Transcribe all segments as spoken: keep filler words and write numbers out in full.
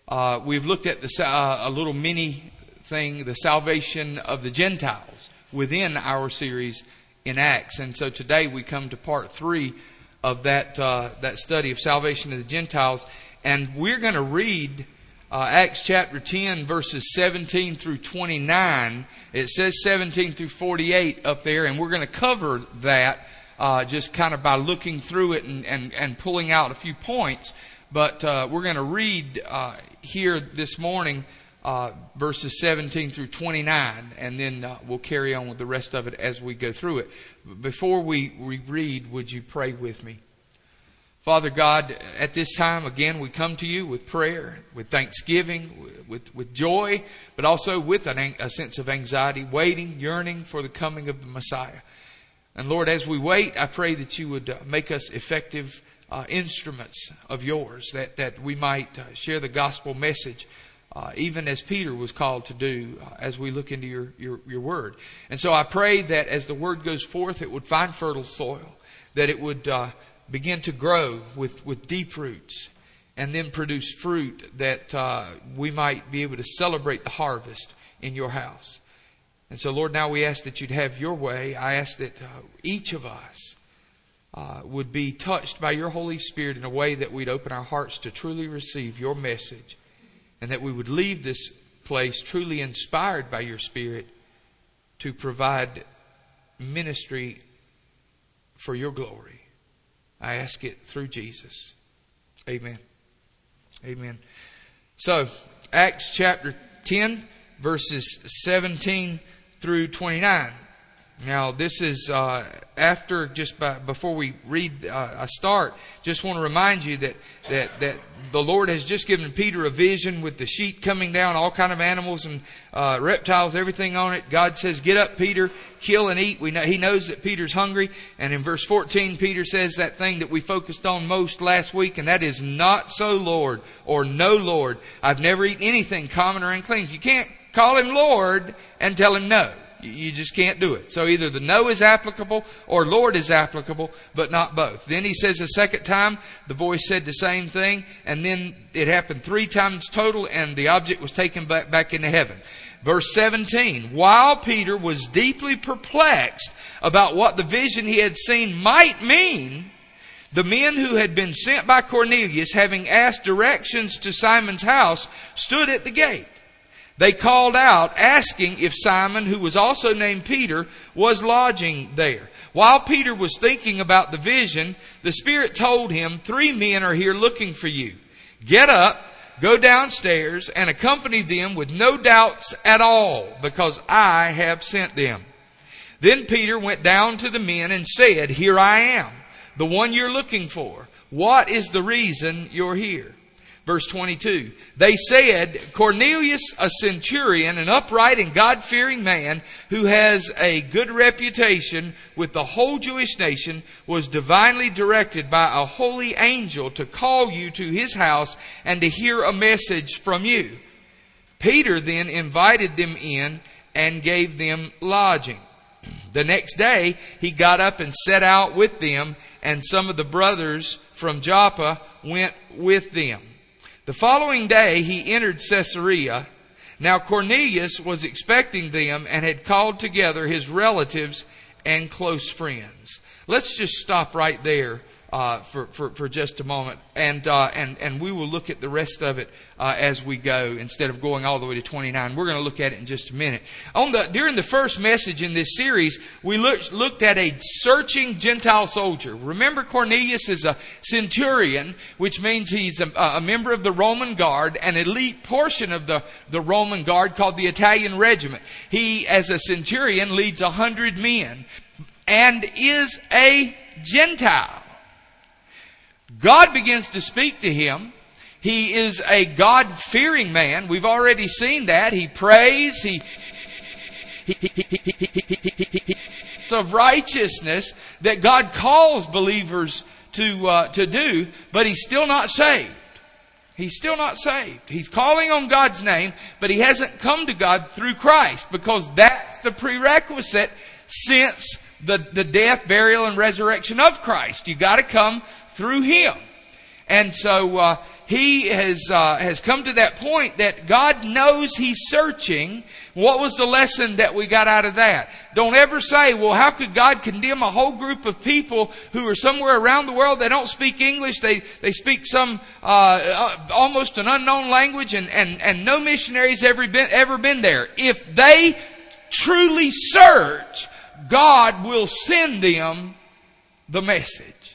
uh, we've looked at the, uh, a little mini thing, the salvation of the Gentiles within our series in Acts. And so today we come to part three of that uh, that study of salvation of the Gentiles. And we're going to read uh, Acts chapter ten, verses seventeen through twenty-nine. It says seventeen through forty-eight up there, and we're going to cover that uh, just kind of by looking through it and, and, and pulling out a few points. But uh, we're going to read uh, here this morning uh, verses seventeen through twenty-nine, and then uh, we'll carry on with the rest of it as we go through it. Before we, we read, would you pray with me? Father God, at this time, again, we come to you with prayer, with thanksgiving, with, with joy, but also with an, a sense of anxiety, waiting, yearning for the coming of the Messiah. And Lord, as we wait, I pray that you would make us effective uh, instruments of yours, that, that we might uh, share the gospel message, uh, even as Peter was called to do uh, as we look into your, your, your word. And so I pray that as the word goes forth, it would find fertile soil, that it would uh, begin to grow with, with deep roots, and then produce fruit that uh, we might be able to celebrate the harvest in your house. And so, Lord, now we ask that you'd have your way. I ask that uh, each of us uh, would be touched by your Holy Spirit in a way that we'd open our hearts to truly receive your message, and that we would leave this place truly inspired by your Spirit to provide ministry for your glory. I ask it through Jesus. Amen. Amen. So, Acts chapter ten, verses seventeen through twenty-nine. Now, this is uh, after, just by, before we read uh, a start, just want to remind you that, that, that the Lord has just given Peter a vision with the sheet coming down, all kind of animals and uh, reptiles, everything on it. God says, get up, Peter, kill and eat. We know, he knows that Peter's hungry. And in verse fourteen, Peter says that thing that we focused on most last week, and that is not so, Lord, or no, Lord. I've never eaten anything common or unclean. You can't call him Lord and tell him no. You just can't do it. So either the no is applicable or Lord is applicable, but not both. Then he says a second time, the voice said the same thing, and then it happened three times total, and the object was taken back, back into heaven. Verse seventeen, while Peter was deeply perplexed about what the vision he had seen might mean, the men who had been sent by Cornelius, having asked directions to Simon's house, stood at the gate. They called out, asking if Simon, who was also named Peter, was lodging there. While Peter was thinking about the vision, the Spirit told him, three men are here looking for you. Get up, go downstairs, and accompany them with no doubts at all, because I have sent them. Then Peter went down to the men and said, here I am, the one you're looking for. What is the reason you're here? Verse twenty-two, they said, Cornelius, a centurion, an upright and God-fearing man who has a good reputation with the whole Jewish nation, was divinely directed by a holy angel to call you to his house and to hear a message from you. Peter then invited them in and gave them lodging. The next day he got up and set out with them, and some of the brothers from Joppa went with them. The following day he entered Caesarea. Now Cornelius was expecting them and had called together his relatives and close friends. Let's just stop right there uh, for, for, for just a moment. And, uh, and, and we will look at the rest of it uh, as we go, instead of going all the way to twenty-nine. We're going to look at it in just a minute. On the, during the first message in this series, we looked, looked at a searching Gentile soldier. Remember, Cornelius is a centurion, which means he's a, a member of the Roman Guard, an elite portion of the, the Roman Guard called the Italian Regiment. He, as a centurion, leads a hundred men and is a Gentile. God begins to speak to him. He is a God-fearing man. We've already seen that. He prays. He, he, he, he, he, he, he, he, he of righteousness that God calls believers to uh, to do, but he's still not saved. He's still not saved. He's calling on God's name, but he hasn't come to God through Christ, because that's the prerequisite since the, the death, burial, and resurrection of Christ. You got to come through him. And so uh, he has uh, has come to that point that God knows He's searching. What was the lesson that we got out of that? Don't ever say, well, how could God condemn a whole group of people who are somewhere around the world? They don't speak English. They they speak some uh, uh, almost an unknown language, and, and, and no missionaries ever been ever been there. If they truly search, God will send them the message.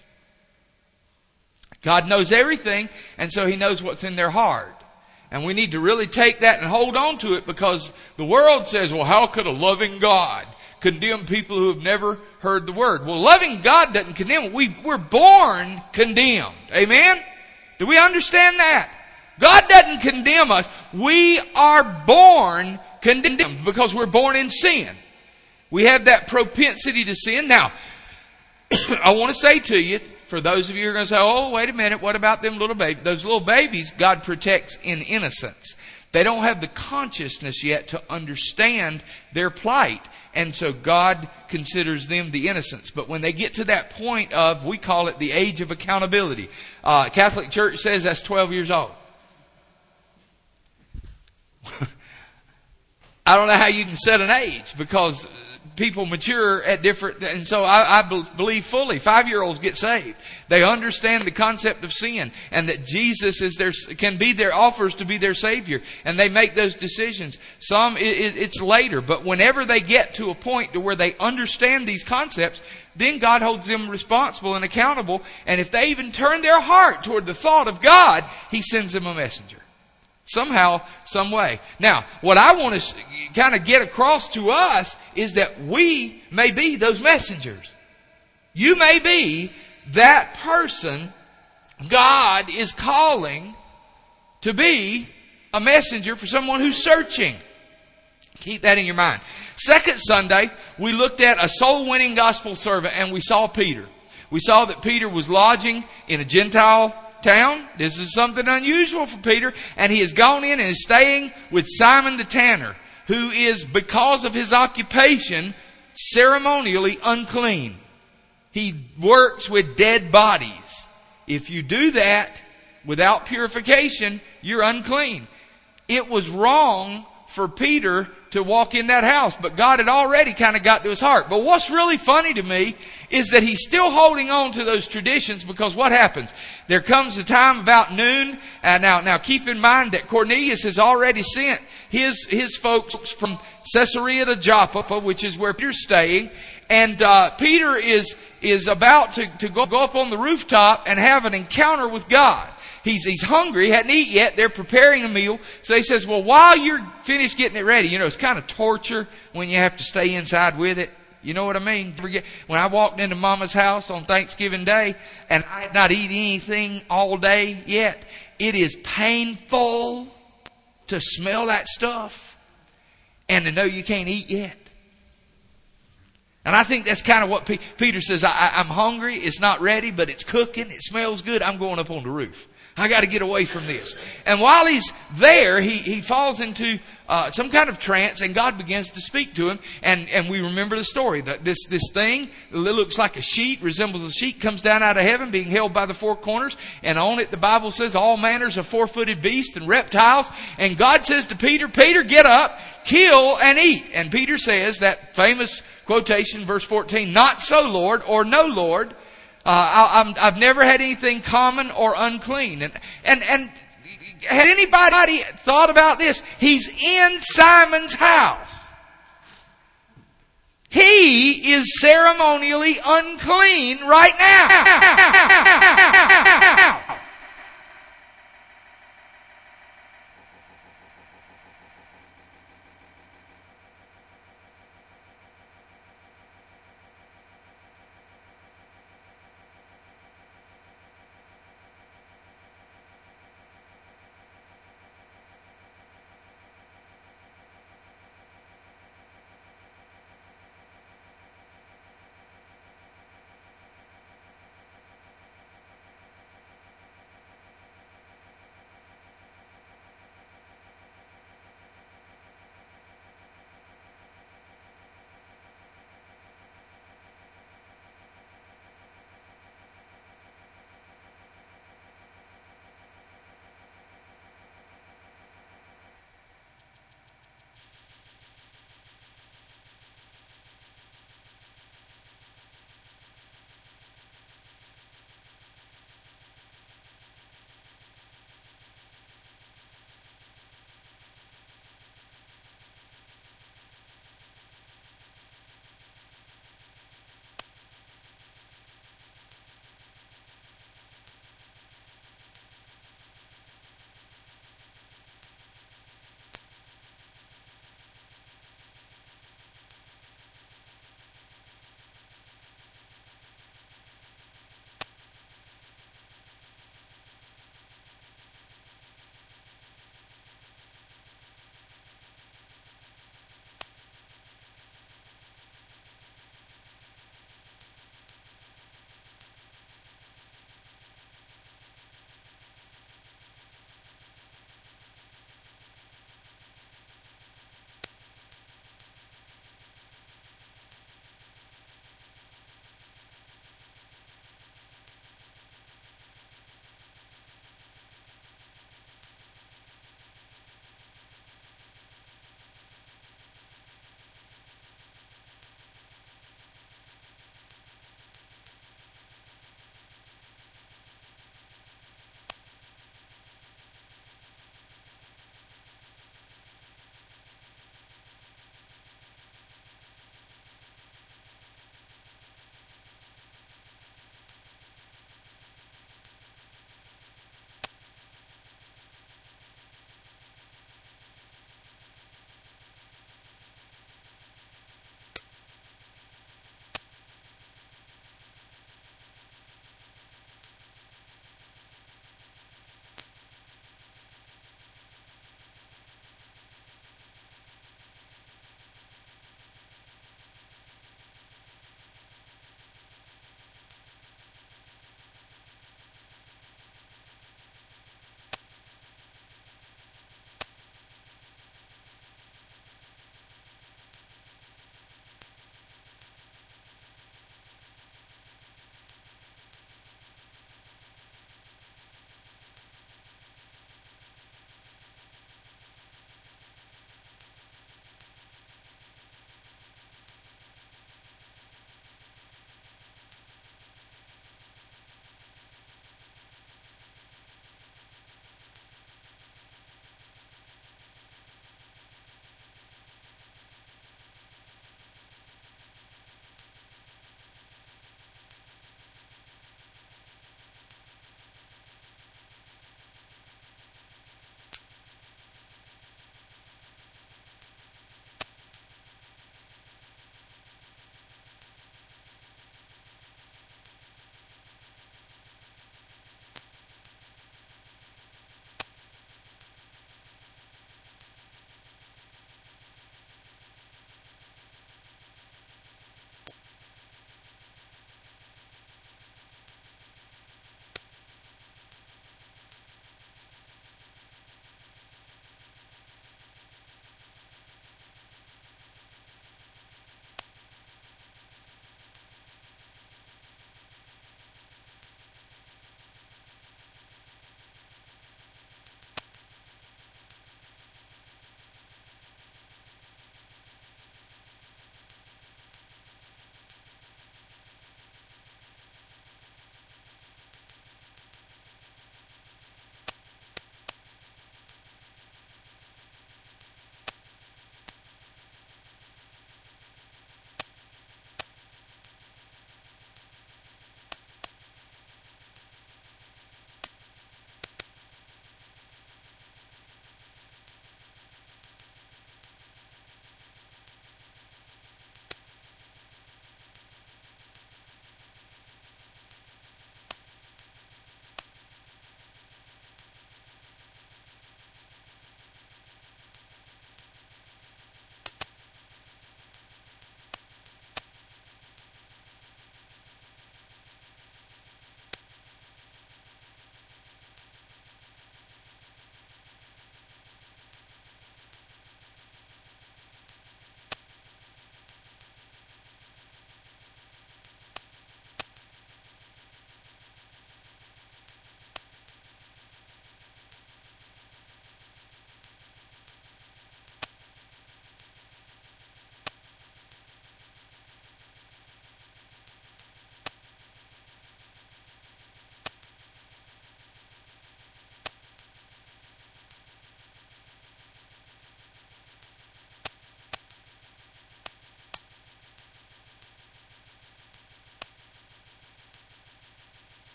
God knows everything, and so He knows what's in their heart. And we need to really take that and hold on to it, because the world says, well, how could a loving God condemn people who have never heard the Word? Well, loving God doesn't condemn. We, we're born condemned. Amen? Do we understand that? God doesn't condemn us. We are born condemned because we're born in sin. We have that propensity to sin. Now, I want to say to you, for those of you who are going to say, oh, wait a minute, what about them little babies? Those little babies, God protects in innocence. They don't have the consciousness yet to understand their plight. And so God considers them the innocents. But when they get to that point of, we call it the age of accountability. Uh, Catholic Church says that's twelve years old. I don't know how you can set an age, because people mature at different, and so I, I believe fully five-year-olds get saved. They understand the concept of sin, and that Jesus is their, can be their, offers to be their Savior, and they make those decisions. Some, it, it's later, but whenever they get to a point to where they understand these concepts, then God holds them responsible and accountable, and if they even turn their heart toward the thought of God, He sends them a messenger. Somehow, some way. Now, what I want to kind of get across to us is that we may be those messengers. You may be that person God is calling to be a messenger for someone who's searching. Keep that in your mind. Second Sunday, we looked at a soul-winning gospel servant, and we saw Peter. We saw that Peter was lodging in a Gentile town. This is something unusual for Peter. And he has gone in and is staying with Simon the tanner, who is, because of his occupation, ceremonially unclean. He works with dead bodies. If you do that without purification, you're unclean. It was wrong for Peter to walk in that house, but God had already kind of got to his heart. But what's really funny to me is that he's still holding on to those traditions, because what happens? There comes a time about noon, and now, now keep in mind that Cornelius has already sent his, his folks from Caesarea to Joppa, which is where Peter's staying, and, uh, Peter is, is about to, to go, go up on the rooftop and have an encounter with God. He's, he's hungry, hadn't eaten yet. They're preparing a meal. So he says, well, while you're finished getting it ready, you know, it's kind of torture when you have to stay inside with it. You know what I mean? Forget, when I walked into Mama's house on Thanksgiving Day and I had not eaten anything all day yet, it is painful to smell that stuff and to know you can't eat yet. And I think that's kind of what P- Peter says. I, I, I'm hungry. It's not ready, but it's cooking. It smells good. I'm going up on the roof. I got to get away from this. And while he's there, he, he falls into uh, some kind of trance, and God begins to speak to him. And, and we remember the story. That this, this thing that looks like a sheet, resembles a sheet, comes down out of heaven, being held by the four corners. And on it, the Bible says, all manners of four-footed beasts and reptiles. And God says to Peter, Peter, get up, kill and eat. And Peter says that famous quotation, verse fourteen, not so, Lord, or no, Lord. Uh, I, I'm, I've never had anything common or unclean. And, and, and had anybody thought about this? He's in Simon's house. He is ceremonially unclean right now.